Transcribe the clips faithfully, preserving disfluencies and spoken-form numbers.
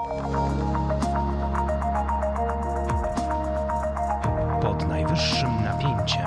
Pod najwyższym napięciem.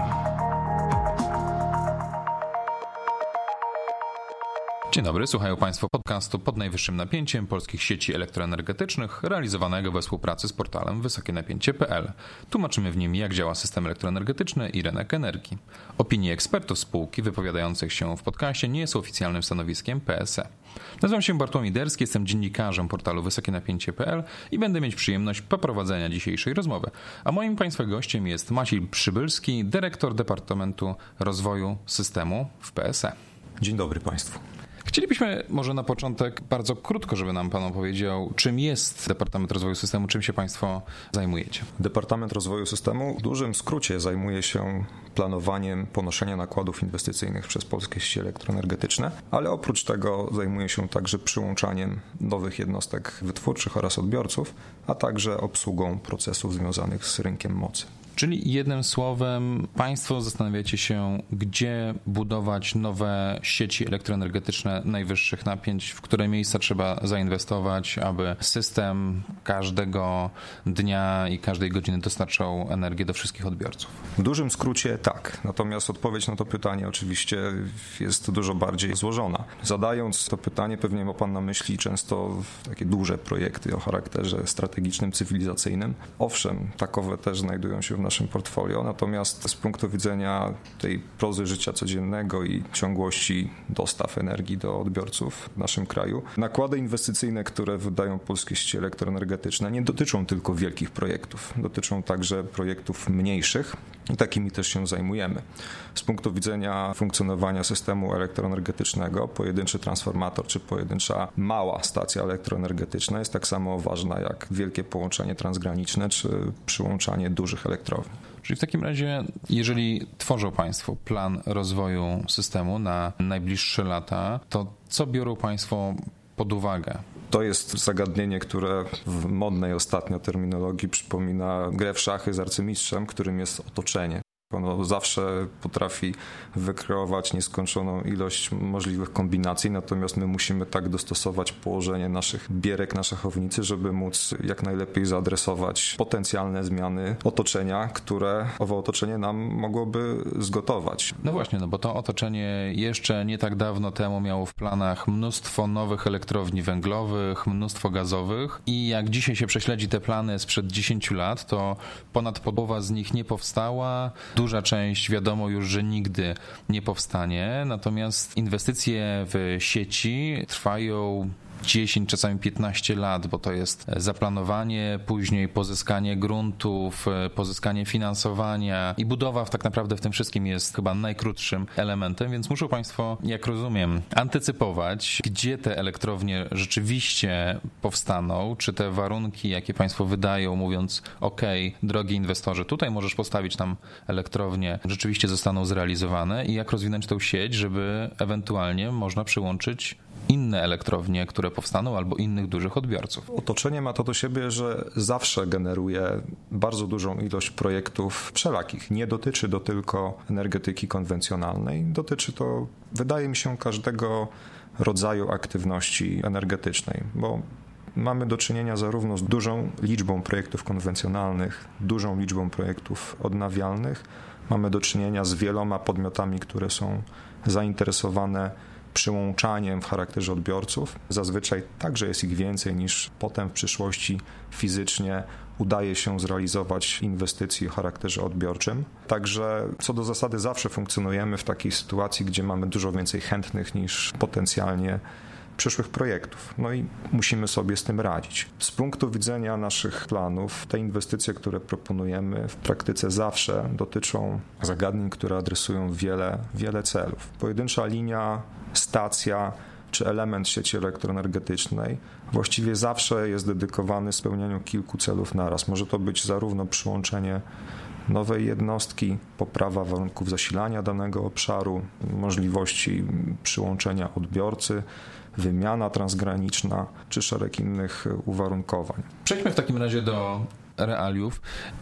Dzień dobry, słuchają Państwo podcastu Pod najwyższym napięciem polskich sieci elektroenergetycznych, realizowanego we współpracy z portalem wysokie napięcie kropka p l. Tłumaczymy w nim, jak działa system elektroenergetyczny i rynek energii. Opinie ekspertów spółki wypowiadających się w podcaście nie są oficjalnym stanowiskiem P S E. Nazywam się Bartłomiej Derski, jestem dziennikarzem portalu wysokie napięcie kropka p l i będę mieć przyjemność poprowadzenia dzisiejszej rozmowy. A moim Państwa gościem jest Maciej Przybylski, dyrektor Departamentu Rozwoju Systemu w P S E. Dzień dobry Państwu. Chcielibyśmy może na początek bardzo krótko, żeby nam Pan opowiedział, czym jest Departament Rozwoju Systemu, czym się Państwo zajmujecie. Departament Rozwoju Systemu w dużym skrócie zajmuje się planowaniem ponoszenia nakładów inwestycyjnych przez polskie sieci elektroenergetyczne, ale oprócz tego zajmuje się także przyłączaniem nowych jednostek wytwórczych oraz odbiorców, a także obsługą procesów związanych z rynkiem mocy. Czyli jednym słowem Państwo zastanawiacie się, gdzie budować nowe sieci elektroenergetyczne najwyższych napięć, w które miejsca trzeba zainwestować, aby system każdego dnia i każdej godziny dostarczał energię do wszystkich odbiorców. W dużym skrócie tak, natomiast odpowiedź na to pytanie oczywiście jest dużo bardziej złożona. Zadając to pytanie, pewnie ma Pan na myśli często takie duże projekty o charakterze strategicznym, cywilizacyjnym. Owszem, takowe też znajdują się w naszym portfolio, natomiast z punktu widzenia tej prozy życia codziennego i ciągłości dostaw energii do odbiorców w naszym kraju, nakłady inwestycyjne, które wydają polskie sieci elektroenergetyczne, nie dotyczą tylko wielkich projektów, dotyczą także projektów mniejszych i takimi też się zajmujemy. Z punktu widzenia funkcjonowania systemu elektroenergetycznego, pojedynczy transformator czy pojedyncza mała stacja elektroenergetyczna jest tak samo ważna jak wielkie połączenie transgraniczne czy przyłączanie dużych elektrowni. Czyli w takim razie, jeżeli tworzą Państwo plan rozwoju systemu na najbliższe lata, to co biorą Państwo pod uwagę? To jest zagadnienie, które w modnej ostatnio terminologii przypomina grę w szachy z arcymistrzem, którym jest otoczenie. Ono zawsze potrafi wykreować nieskończoną ilość możliwych kombinacji, natomiast my musimy tak dostosować położenie naszych bierek na szachownicy, żeby móc jak najlepiej zaadresować potencjalne zmiany otoczenia, które owo otoczenie nam mogłoby zgotować. No właśnie, no bo to otoczenie jeszcze nie tak dawno temu miało w planach mnóstwo nowych elektrowni węglowych, mnóstwo gazowych i jak dzisiaj się prześledzi te plany sprzed dziesięciu lat, to ponad połowa z nich nie powstała. Duża część wiadomo już, że nigdy nie powstanie, natomiast inwestycje w sieci trwają dziesięć, czasami piętnaście lat, bo to jest zaplanowanie, później pozyskanie gruntów, pozyskanie finansowania i budowa tak naprawdę w tym wszystkim jest chyba najkrótszym elementem, więc muszą Państwo, jak rozumiem, antycypować, gdzie te elektrownie rzeczywiście powstaną, czy te warunki, jakie Państwo wydają, mówiąc ok, drogi inwestorze, tutaj możesz postawić tam elektrownię, rzeczywiście zostaną zrealizowane i jak rozwinąć tą sieć, żeby ewentualnie można przyłączyć inne elektrownie, które powstaną, albo innych dużych odbiorców. Otoczenie ma to do siebie, że zawsze generuje bardzo dużą ilość projektów wszelakich. Nie dotyczy to tylko energetyki konwencjonalnej, dotyczy to, wydaje mi się, każdego rodzaju aktywności energetycznej, bo mamy do czynienia zarówno z dużą liczbą projektów konwencjonalnych, dużą liczbą projektów odnawialnych, mamy do czynienia z wieloma podmiotami, które są zainteresowane przyłączaniem w charakterze odbiorców. Zazwyczaj także jest ich więcej niż potem w przyszłości fizycznie udaje się zrealizować inwestycji o charakterze odbiorczym. Także co do zasady zawsze funkcjonujemy w takiej sytuacji, gdzie mamy dużo więcej chętnych niż potencjalnie przyszłych projektów. No i musimy sobie z tym radzić. Z punktu widzenia naszych planów, te inwestycje, które proponujemy w praktyce zawsze dotyczą zagadnień, które adresują wiele, wiele celów. Pojedyncza linia, stacja czy element sieci elektroenergetycznej właściwie zawsze jest dedykowany spełnianiu kilku celów naraz. Może to być zarówno przyłączenie nowej jednostki, poprawa warunków zasilania danego obszaru, możliwości przyłączenia odbiorcy, wymiana transgraniczna czy szereg innych uwarunkowań. Przejdźmy w takim razie do realiów.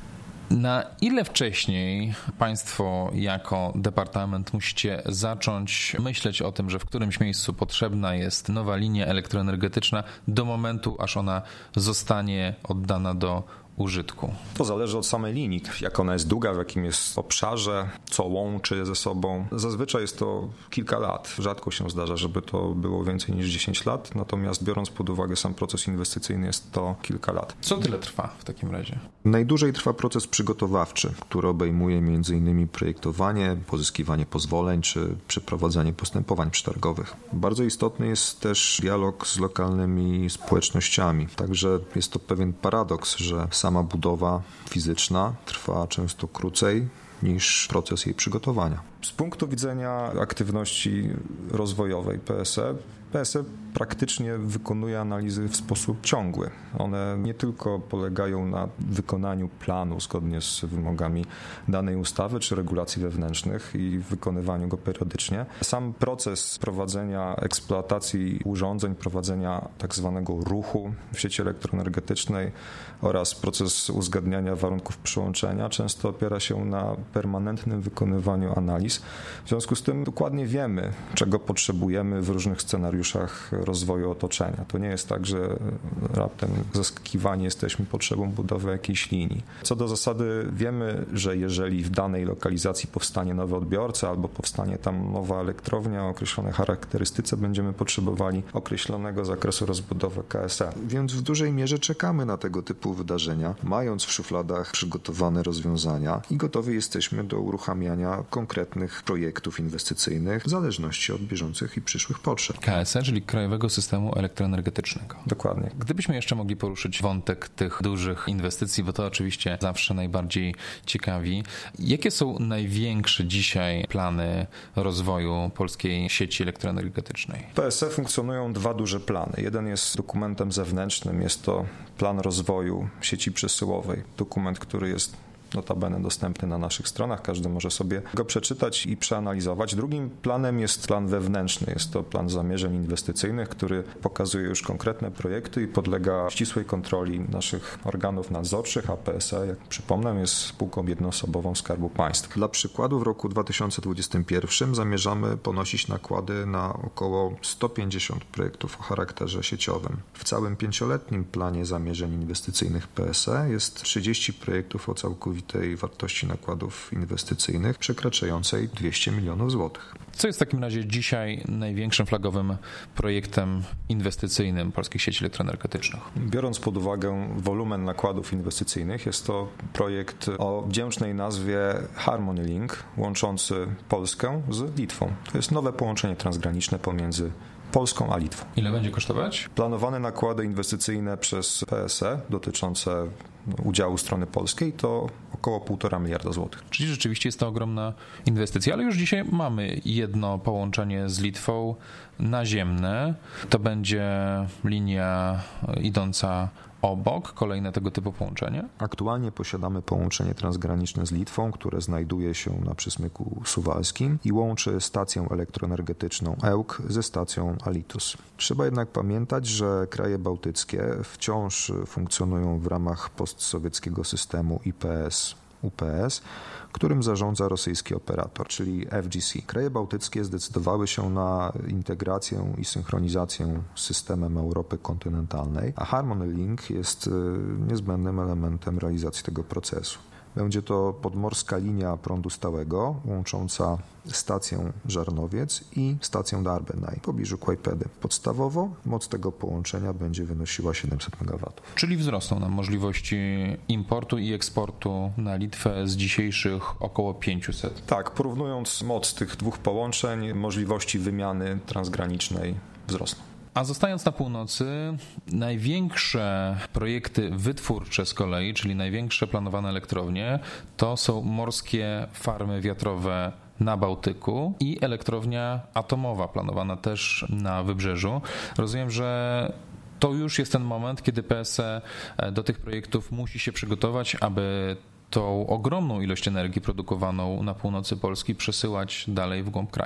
Na ile wcześniej państwo jako departament musicie zacząć myśleć o tym, że w którymś miejscu potrzebna jest nowa linia elektroenergetyczna do momentu, aż ona zostanie oddana do użytku? To zależy od samej linii, jak ona jest długa, w jakim jest obszarze, co łączy ze sobą. Zazwyczaj jest to kilka lat. Rzadko się zdarza, żeby to było więcej niż dziesięć lat, natomiast biorąc pod uwagę sam proces inwestycyjny, jest to kilka lat. Co tyle trwa w takim razie? Najdłużej trwa proces przygotowawczy, który obejmuje m.in. projektowanie, pozyskiwanie pozwoleń czy przeprowadzanie postępowań przetargowych. Bardzo istotny jest też dialog z lokalnymi społecznościami, także jest to pewien paradoks, że sama budowa fizyczna trwa często krócej niż proces jej przygotowania. Z punktu widzenia aktywności rozwojowej P S E, P S E praktycznie wykonuje analizy w sposób ciągły. One nie tylko polegają na wykonaniu planu zgodnie z wymogami danej ustawy czy regulacji wewnętrznych i wykonywaniu go periodycznie. Sam proces prowadzenia eksploatacji urządzeń, prowadzenia tak zwanego ruchu w sieci elektroenergetycznej oraz proces uzgadniania warunków przyłączenia często opiera się na permanentnym wykonywaniu analiz. W związku z tym dokładnie wiemy, czego potrzebujemy w różnych scenariuszach rozwoju otoczenia. To nie jest tak, że raptem zaskakiwani jesteśmy potrzebą budowy jakiejś linii. Co do zasady wiemy, że jeżeli w danej lokalizacji powstanie nowy odbiorca albo powstanie tam nowa elektrownia o określonej charakterystyce, będziemy potrzebowali określonego zakresu rozbudowy K S E. Więc w dużej mierze czekamy na tego typu wydarzenia, mając w szufladach przygotowane rozwiązania i gotowi jesteśmy do uruchamiania konkretnych projektów inwestycyjnych w zależności od bieżących i przyszłych potrzeb. K S E, czyli Krajowego Systemu Elektroenergetycznego. Dokładnie. Gdybyśmy jeszcze mogli poruszyć wątek tych dużych inwestycji, bo to oczywiście zawsze najbardziej ciekawi. Jakie są największe dzisiaj plany rozwoju polskiej sieci elektroenergetycznej? W P S E funkcjonują dwa duże plany. Jeden jest dokumentem zewnętrznym, jest to plan rozwoju sieci przesyłowej. Dokument, który jest notabene dostępny na naszych stronach, każdy może sobie go przeczytać i przeanalizować. Drugim planem jest plan wewnętrzny, jest to plan zamierzeń inwestycyjnych, który pokazuje już konkretne projekty i podlega ścisłej kontroli naszych organów nadzorczych, a P S E, jak przypomnę, jest spółką jednoosobową Skarbu Państwa. Dla przykładu w roku dwa tysiące dwudziestym pierwszym zamierzamy ponosić nakłady na około sto pięćdziesiąt projektów o charakterze sieciowym. W całym pięcioletnim planie zamierzeń inwestycyjnych P S E jest trzydzieści projektów o całkowitej tej wartości nakładów inwestycyjnych przekraczającej dwieście milionów złotych. Co jest w takim razie dzisiaj największym flagowym projektem inwestycyjnym polskich sieci elektroenergetycznych? Biorąc pod uwagę wolumen nakładów inwestycyjnych, jest to projekt o wdzięcznej nazwie Harmony Link, łączący Polskę z Litwą. To jest nowe połączenie transgraniczne pomiędzy Polską a Litwą. Ile będzie kosztować? Planowane nakłady inwestycyjne przez P S E dotyczące udziału strony polskiej to około półtora miliarda złotych. Czyli rzeczywiście jest to ogromna inwestycja, ale już dzisiaj mamy jedno połączenie z Litwą naziemne. To będzie linia idąca obok, kolejne tego typu połączenie? Aktualnie posiadamy połączenie transgraniczne z Litwą, które znajduje się na przysmyku suwalskim i łączy stację elektroenergetyczną Ełk ze stacją Alytus. Trzeba jednak pamiętać, że kraje bałtyckie wciąż funkcjonują w ramach postsowieckiego systemu I P S U P S, którym zarządza rosyjski operator, czyli F G C. Kraje bałtyckie zdecydowały się na integrację i synchronizację z systemem Europy kontynentalnej, a Harmony Link jest niezbędnym elementem realizacji tego procesu. Będzie to podmorska linia prądu stałego łącząca stację Żarnowiec i stację Darbenaj w pobliżu Kłajpedy. Podstawowo moc tego połączenia będzie wynosiła siedemset megawatów. Czyli wzrosną nam możliwości importu i eksportu na Litwę z dzisiejszych około pięćset. Tak, porównując moc tych dwóch połączeń, możliwości wymiany transgranicznej wzrosną. A zostając na północy, największe projekty wytwórcze z kolei, czyli największe planowane elektrownie, to są morskie farmy wiatrowe na Bałtyku i elektrownia atomowa planowana też na Wybrzeżu. Rozumiem, że to już jest ten moment, kiedy P S E do tych projektów musi się przygotować, aby tą ogromną ilość energii produkowaną na północy Polski przesyłać dalej w głąb kraju.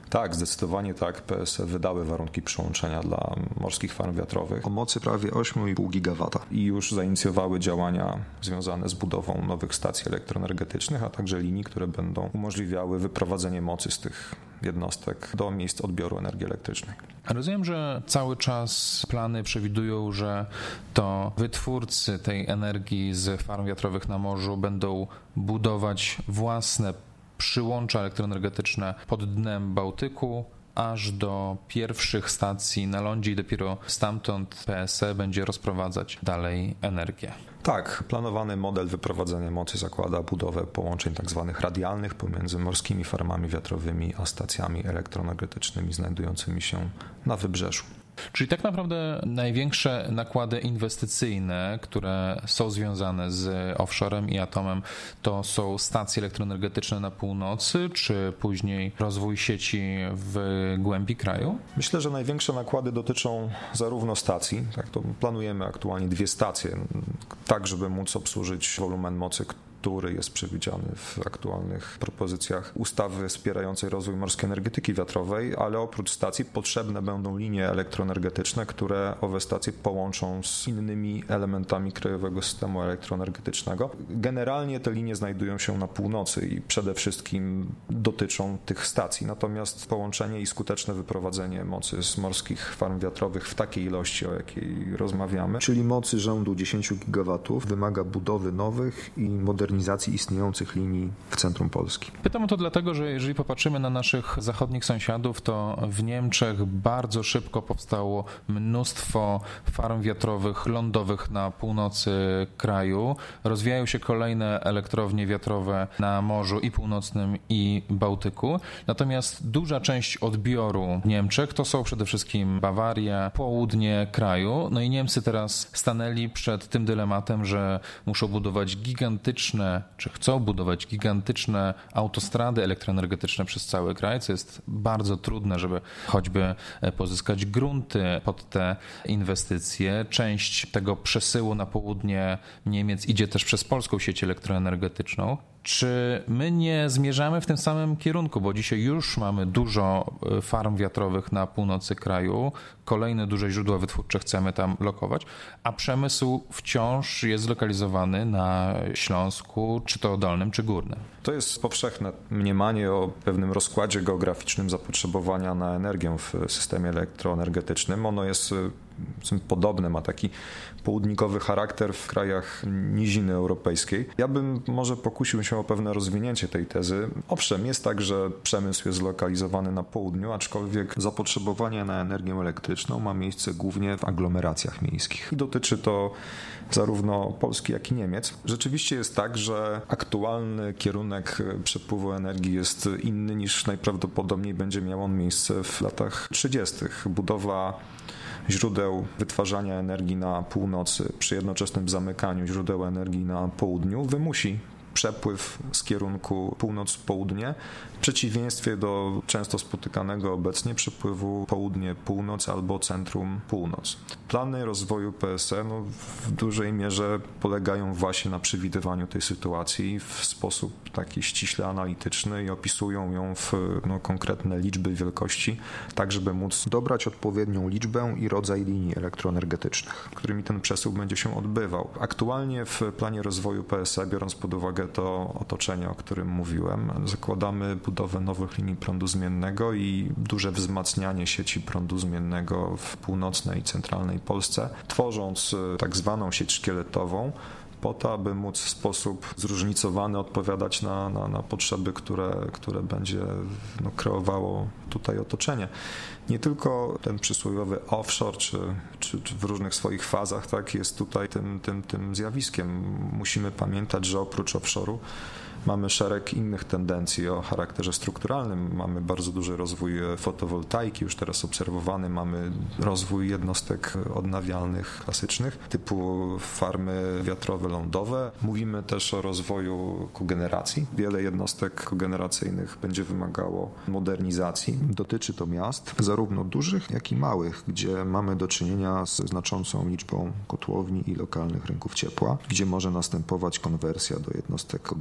Tak, zdecydowanie tak. P S E wydały warunki przyłączenia dla morskich farm wiatrowych O mocy prawie osiem i pół gigawata. i już zainicjowały działania związane z budową nowych stacji elektroenergetycznych, a także linii, które będą umożliwiały wyprowadzenie mocy z tych jednostek do miejsc odbioru energii elektrycznej. Rozumiem, że cały czas plany przewidują, że to wytwórcy tej energii z farm wiatrowych na morzu będą budować własne przyłącza elektroenergetyczne pod dnem Bałtyku, aż do pierwszych stacji na lądzie i dopiero stamtąd P S E będzie rozprowadzać dalej energię. Tak, planowany model wyprowadzenia mocy zakłada budowę połączeń tzw. radialnych pomiędzy morskimi farmami wiatrowymi a stacjami elektroenergetycznymi znajdującymi się na wybrzeżu. Czyli tak naprawdę największe nakłady inwestycyjne, które są związane z offshorem i atomem, to są stacje elektroenergetyczne na północy, czy później rozwój sieci w głębi kraju? Myślę, że największe nakłady dotyczą zarówno stacji, tak to planujemy aktualnie dwie stacje, tak żeby móc obsłużyć wolumen mocy, który jest przewidziany w aktualnych propozycjach ustawy wspierającej rozwój morskiej energetyki wiatrowej, ale oprócz stacji potrzebne będą linie elektroenergetyczne, które owe stacje połączą z innymi elementami krajowego systemu elektroenergetycznego. Generalnie te linie znajdują się na północy i przede wszystkim dotyczą tych stacji, natomiast połączenie i skuteczne wyprowadzenie mocy z morskich farm wiatrowych w takiej ilości, o jakiej rozmawiamy, Czyli mocy rzędu dziesięć gigawatów wymaga budowy nowych i modernizacji istniejących linii w centrum Polski. Pytam o to dlatego, że jeżeli popatrzymy na naszych zachodnich sąsiadów, to w Niemczech bardzo szybko powstało mnóstwo farm wiatrowych lądowych na północy kraju. Rozwijają się kolejne elektrownie wiatrowe na Morzu i Północnym, i Bałtyku. Natomiast duża część odbioru w Niemczech to są przede wszystkim Bawaria, południe kraju. No i Niemcy teraz stanęli przed tym dylematem, że muszą budować gigantyczne czy chcą budować gigantyczne autostrady elektroenergetyczne przez cały kraj, co jest bardzo trudne, żeby choćby pozyskać grunty pod te inwestycje. Część tego przesyłu na południe Niemiec idzie też przez polską sieć elektroenergetyczną. Czy my nie zmierzamy w tym samym kierunku, bo dzisiaj już mamy dużo farm wiatrowych na północy kraju, kolejne duże źródła wytwórcze chcemy tam lokować, a przemysł wciąż jest zlokalizowany na Śląsku, czy to dolnym, czy górnym? To jest powszechne mniemanie o pewnym rozkładzie geograficznym zapotrzebowania na energię w systemie elektroenergetycznym. Ono jest podobne, ma taki południkowy charakter w krajach niziny europejskiej. Ja bym może pokusił się o pewne rozwinięcie tej tezy. Owszem, jest tak, że przemysł jest zlokalizowany na południu, aczkolwiek Zapotrzebowanie na energię elektryczną ma miejsce głównie w aglomeracjach miejskich. i dotyczy to zarówno Polski, jak i Niemiec. Rzeczywiście jest tak, że aktualny kierunek przepływu energii jest inny niż najprawdopodobniej będzie miał on miejsce w latach trzydziestych. Budowa źródeł wytwarzania energii na północy przy jednoczesnym zamykaniu źródeł energii na południu wymusi przepływ z kierunku północ-południe, w przeciwieństwie do często spotykanego obecnie przepływu południe-północ albo centrum-północ. Plany rozwoju P S E no, w dużej mierze polegają właśnie na przewidywaniu tej sytuacji w sposób taki ściśle analityczny i opisują ją w no, konkretne liczby, wielkości, tak żeby móc Dobrać odpowiednią liczbę i rodzaj linii elektroenergetycznych. którymi ten przesył będzie się odbywał. Aktualnie w planie rozwoju P S E, biorąc pod uwagę to otoczenie, o którym mówiłem, zakładamy budowę nowych linii prądu zmiennego i duże wzmacnianie sieci prądu zmiennego w północnej i centralnej Polsce, tworząc tak zwaną sieć szkieletową, po to, aby móc w sposób zróżnicowany odpowiadać na, na, na potrzeby, które, które będzie no, kreowało tutaj otoczenie. Nie tylko ten przysłowiowy offshore, czy, czy, czy w różnych swoich fazach tak, jest tutaj tym, tym, tym zjawiskiem. Musimy pamiętać, że oprócz offshore'u mamy szereg innych tendencji o charakterze strukturalnym. Mamy bardzo duży rozwój fotowoltaiki, już teraz obserwowany. Mamy rozwój jednostek odnawialnych klasycznych, typu farmy wiatrowe lądowe. Mówimy też o rozwoju kogeneracji. Wiele jednostek kogeneracyjnych będzie wymagało modernizacji. Dotyczy to miast, zarówno dużych, jak i małych, gdzie mamy do czynienia z znaczącą liczbą kotłowni i lokalnych rynków ciepła, gdzie może następować konwersja do jednostek kogeneracyjnych.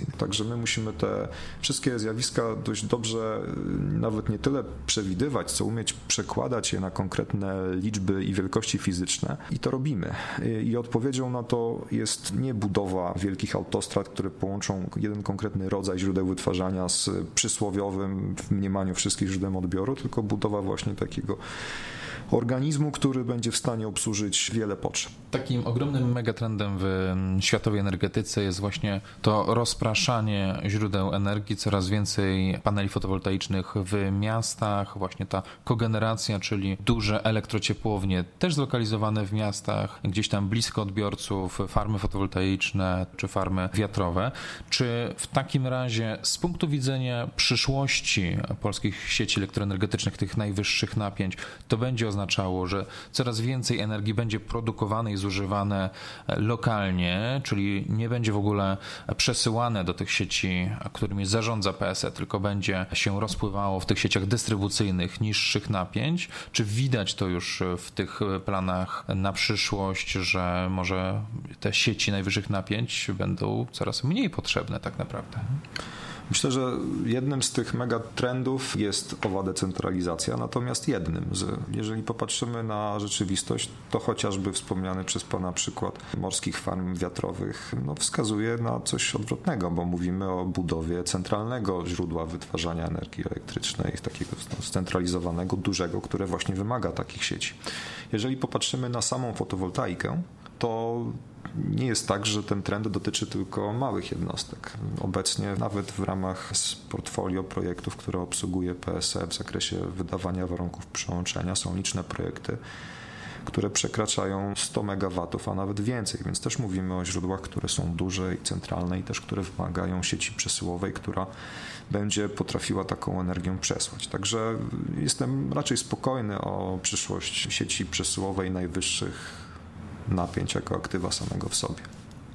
konkurencyjnych. Także my musimy te wszystkie zjawiska dość dobrze nawet nie tyle przewidywać, co umieć przekładać je na konkretne liczby i wielkości fizyczne i to robimy. I odpowiedzią na to jest nie budowa wielkich autostrad, które połączą jeden konkretny rodzaj źródeł wytwarzania z przysłowiowym w mniemaniu wszystkich źródeł odbioru, tylko budowa właśnie takiego organizmu, który będzie w stanie obsłużyć wiele potrzeb. Takim ogromnym megatrendem w światowej energetyce jest właśnie to rozpraszanie źródeł energii, coraz więcej paneli fotowoltaicznych w miastach, właśnie ta kogeneracja, czyli duże elektrociepłownie, też zlokalizowane w miastach, gdzieś tam blisko odbiorców, farmy fotowoltaiczne czy farmy wiatrowe. Czy w takim razie z punktu widzenia przyszłości polskich sieci elektroenergetycznych, tych najwyższych napięć, to będzie oznaczało, że coraz więcej energii będzie produkowane i zużywane lokalnie, czyli nie będzie w ogóle przesyłane do tych sieci, którymi zarządza P S E, tylko będzie się rozpływało w tych sieciach dystrybucyjnych niższych napięć? Czy widać to już w tych planach na przyszłość, że może te sieci najwyższych napięć będą coraz mniej potrzebne tak naprawdę? Myślę, że jednym z tych megatrendów jest owa decentralizacja, natomiast jednym, z, jeżeli popatrzymy na rzeczywistość, to chociażby wspomniany przez Pana przykład morskich farm wiatrowych no, wskazuje na coś odwrotnego, bo mówimy o budowie centralnego źródła wytwarzania energii elektrycznej, takiego scentralizowanego, dużego, które właśnie wymaga takich sieci. Jeżeli popatrzymy na samą fotowoltaikę, to nie jest tak, że ten trend dotyczy tylko małych jednostek. Obecnie nawet w ramach portfolio projektów, które obsługuje P S E w zakresie wydawania warunków przyłączenia są liczne projekty, które przekraczają sto megawatów, a nawet więcej, więc też mówimy o źródłach, które są duże i centralne i też które wymagają sieci przesyłowej, która będzie potrafiła taką energię przesłać. Także jestem raczej spokojny o przyszłość sieci przesyłowej najwyższych napięć jako aktywa samego w sobie.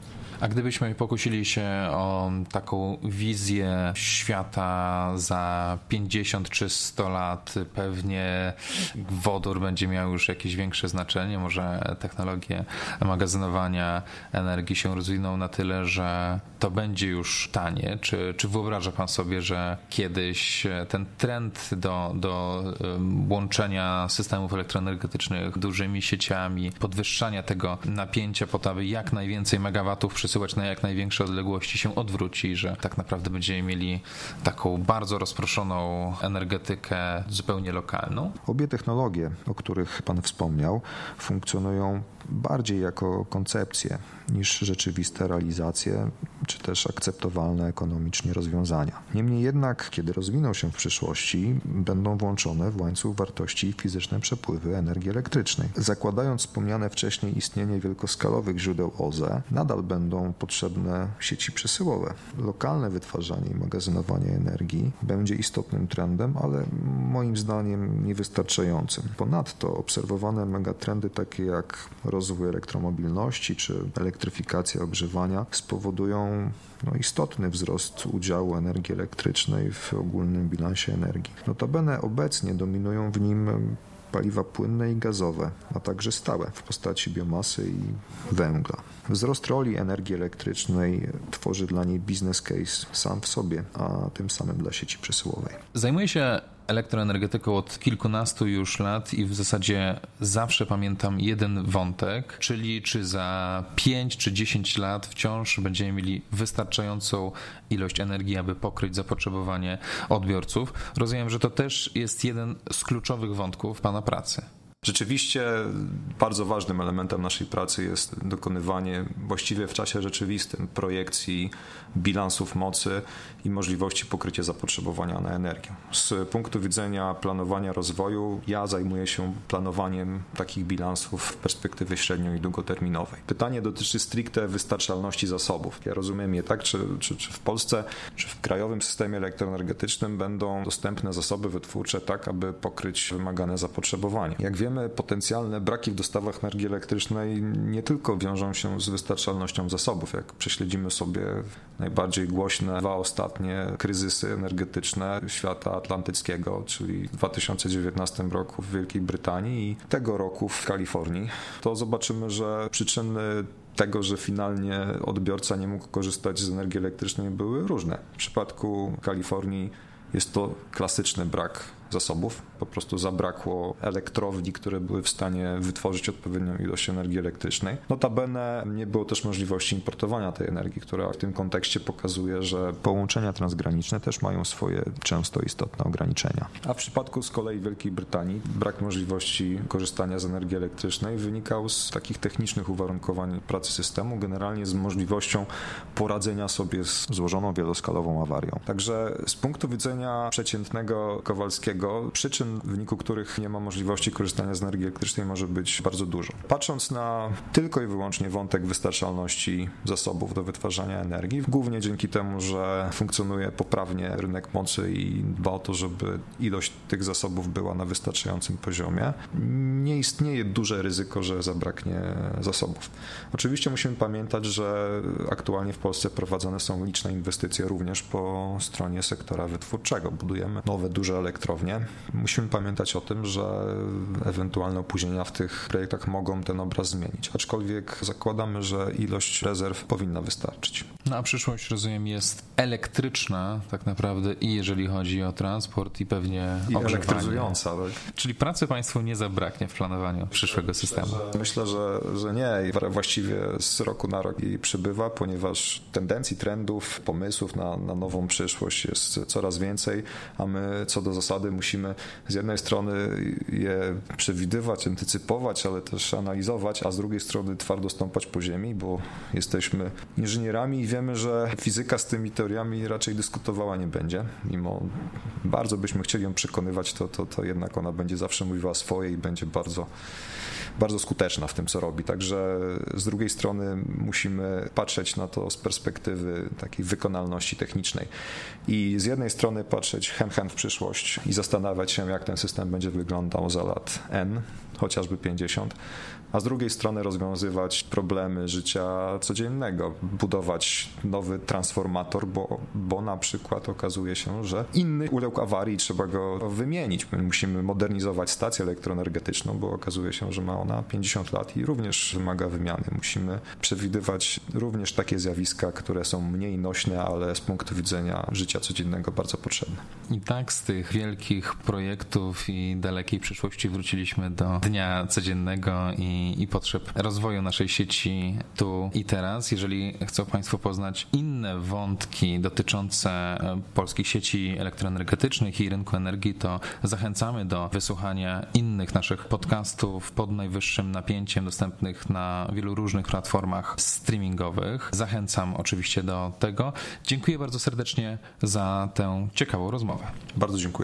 A gdybyśmy pokusili się o taką wizję świata za pięćdziesiąt czy sto lat, pewnie wodór będzie miał już jakieś większe znaczenie, może technologie magazynowania energii się rozwiną na tyle, że to będzie już tanie. Czy, czy wyobraża Pan sobie, że kiedyś ten trend do, do łączenia systemów elektroenergetycznych dużymi sieciami, podwyższania tego napięcia po to, aby jak najwięcej megawatów przesyłać na jak największe odległości się odwróci, że tak naprawdę będziemy mieli taką bardzo rozproszoną energetykę zupełnie lokalną? Obie technologie, o których Pan wspomniał, funkcjonują bardziej jako koncepcje niż rzeczywiste realizacje, czy też akceptowalne ekonomicznie rozwiązania. Niemniej jednak, kiedy rozwiną się w przyszłości, będą włączone w łańcuch wartości fizyczne przepływy energii elektrycznej. Zakładając wspomniane wcześniej istnienie wielkoskalowych źródeł O Z E, nadal będą potrzebne sieci przesyłowe. Lokalne wytwarzanie i magazynowanie energii będzie istotnym trendem, ale moim zdaniem niewystarczającym. Ponadto obserwowane megatrendy takie jak rozwój elektromobilności czy elektryfikacja ogrzewania spowodują no, istotny wzrost udziału energii elektrycznej w ogólnym bilansie energii. Notabene obecnie dominują w nim paliwa płynne i gazowe, a także stałe w postaci biomasy i węgla. Wzrost roli energii elektrycznej tworzy dla niej business case sam w sobie, a tym samym dla sieci przesyłowej. Zajmuję się elektroenergetyką od kilkunastu już lat i w zasadzie zawsze pamiętam jeden wątek, czyli czy za pięć czy dziesięć lat wciąż będziemy mieli wystarczającą ilość energii, aby pokryć zapotrzebowanie odbiorców. Rozumiem, że to też jest jeden z kluczowych wątków Pana pracy. Rzeczywiście bardzo ważnym elementem naszej pracy jest dokonywanie właściwie w czasie rzeczywistym projekcji bilansów mocy i możliwości pokrycia zapotrzebowania na energię. Z punktu widzenia planowania rozwoju ja zajmuję się planowaniem takich bilansów w perspektywie średnio- i długoterminowej. Pytanie dotyczy stricte wystarczalności zasobów. Ja rozumiem je tak, czy, czy, czy w Polsce, czy w krajowym systemie elektroenergetycznym będą dostępne zasoby wytwórcze tak, aby pokryć wymagane zapotrzebowanie. Jak wiemy, potencjalne braki w dostawach energii elektrycznej nie tylko wiążą się z wystarczalnością zasobów. Jak prześledzimy sobie najbardziej głośne dwa ostatnie kryzysy energetyczne świata atlantyckiego, czyli w dwa tysiące dziewiętnastym roku w Wielkiej Brytanii i tego roku w Kalifornii, to zobaczymy, że przyczyny tego, że finalnie odbiorca nie mógł korzystać z energii elektrycznej, były różne. W przypadku Kalifornii jest to klasyczny brak zasobów. Po prostu zabrakło elektrowni, które były w stanie wytworzyć odpowiednią ilość energii elektrycznej. Notabene nie było też możliwości importowania tej energii, która w tym kontekście pokazuje, że Połączenia transgraniczne też mają swoje często istotne ograniczenia. A w przypadku z kolei Wielkiej Brytanii brak możliwości korzystania z energii elektrycznej wynikał z takich technicznych uwarunkowań pracy systemu, generalnie z możliwością poradzenia sobie z Złożoną wieloskalową awarią. Także z punktu widzenia przeciętnego Kowalskiego przyczyn, w wyniku których nie ma możliwości korzystania z energii elektrycznej, może być bardzo dużo. Patrząc na tylko i wyłącznie wątek wystarczalności zasobów do wytwarzania energii, głównie dzięki temu, że funkcjonuje poprawnie rynek mocy i dba o to, żeby ilość tych zasobów była na wystarczającym poziomie, nie istnieje duże ryzyko, że zabraknie zasobów. Oczywiście musimy pamiętać, że aktualnie w Polsce prowadzone są liczne inwestycje również po stronie sektora wytwórczego. Budujemy nowe, duże elektrownie. Musimy pamiętać o tym, że ewentualne opóźnienia w tych projektach mogą ten obraz zmienić, aczkolwiek zakładamy, że ilość rezerw powinna wystarczyć. No a przyszłość, rozumiem, jest elektryczna tak naprawdę i jeżeli chodzi o transport i pewnie I ogrzewanie. elektryzująca. Tak? Czyli pracy Państwu nie zabraknie w planowaniu przyszłego systemu. Myślę, że, że nie. Właściwie z roku na rok jej przybywa, ponieważ tendencji, trendów, pomysłów na, na nową przyszłość jest coraz więcej, a my co do zasady musimy z jednej strony je przewidywać, antycypować, ale też analizować, a z drugiej strony twardo stąpać po ziemi, bo jesteśmy inżynierami i wiemy, że fizyka z tymi teoriami raczej dyskutowała nie będzie. Mimo bardzo byśmy chcieli ją przekonywać, to, to, to jednak ona będzie zawsze mówiła swoje i będzie bardzo bardzo skuteczna w tym, co robi. Także z drugiej strony musimy patrzeć na to z perspektywy takiej wykonalności technicznej. I z jednej strony patrzeć hen hen w przyszłość i zastanawiać się, jak ten system będzie wyglądał za lat N, chociażby pięćdziesiąt, a z drugiej strony rozwiązywać problemy życia codziennego, budować nowy transformator, bo, bo na przykład okazuje się, że inny uległ awarii i trzeba go wymienić. My musimy modernizować stację elektroenergetyczną, bo okazuje się, że ma ona pięćdziesiąt lat i również wymaga wymiany. Musimy przewidywać również takie zjawiska, które są mniej nośne, ale z punktu widzenia życia codziennego bardzo potrzebne. I tak z tych wielkich projektów i dalekiej przyszłości wróciliśmy do dnia codziennego i, i potrzeb rozwoju naszej sieci tu i teraz. Jeżeli chcą Państwo poznać inne wątki dotyczące polskich sieci elektroenergetycznych i rynku energii, to zachęcamy do wysłuchania innych naszych podcastów pod najwyższym napięciem, dostępnych na wielu różnych platformach streamingowych. Zachęcam oczywiście do tego. Dziękuję bardzo serdecznie za tę ciekawą rozmowę. Bardzo dziękuję.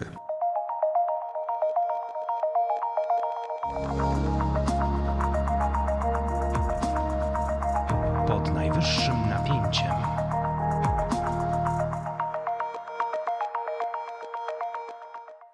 Pod najwyższym napięciem.